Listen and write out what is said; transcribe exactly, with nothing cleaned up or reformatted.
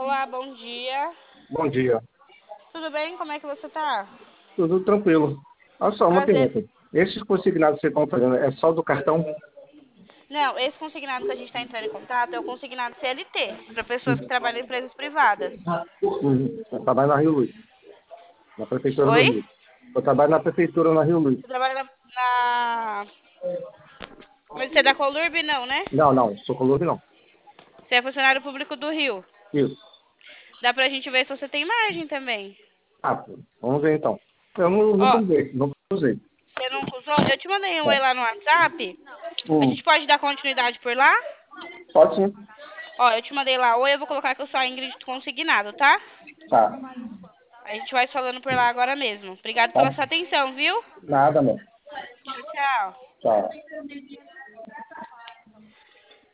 Olá, bom dia. Bom dia. Tudo bem? Como é que você tá? Tudo tranquilo. Olha só, uma Prazer. pergunta. Esses consignados que vocês estão fazendo é só do cartão? Não, esse consignado que a gente está entrando em contato é o consignado C L T, para pessoas que trabalham em empresas privadas. Uhum. Eu trabalho na Rio Luz, na Prefeitura do Oi? Rio. Eu trabalho na Prefeitura na Rio Luz. Você trabalha na... na- Mas você é da Colurb, não, né? Não, não, sou Colombo não. Você é funcionário público do Rio. Isso. Dá pra gente ver se você tem margem também. Ah, pô, vamos ver então. Eu não, nunca Ó, usei, nunca usei. você não usou? Eu te mandei um oi É. lá no WhatsApp. A Hum, gente pode dar continuidade por lá? pode sim. Ó, eu te mandei lá oi, eu vou colocar que eu sou a Ingrid consignado, tá? Tá. A gente vai falando por lá agora mesmo. Obrigado Tá. pela sua atenção, viu? Nada, amor. Tchau, tchau. Tchau.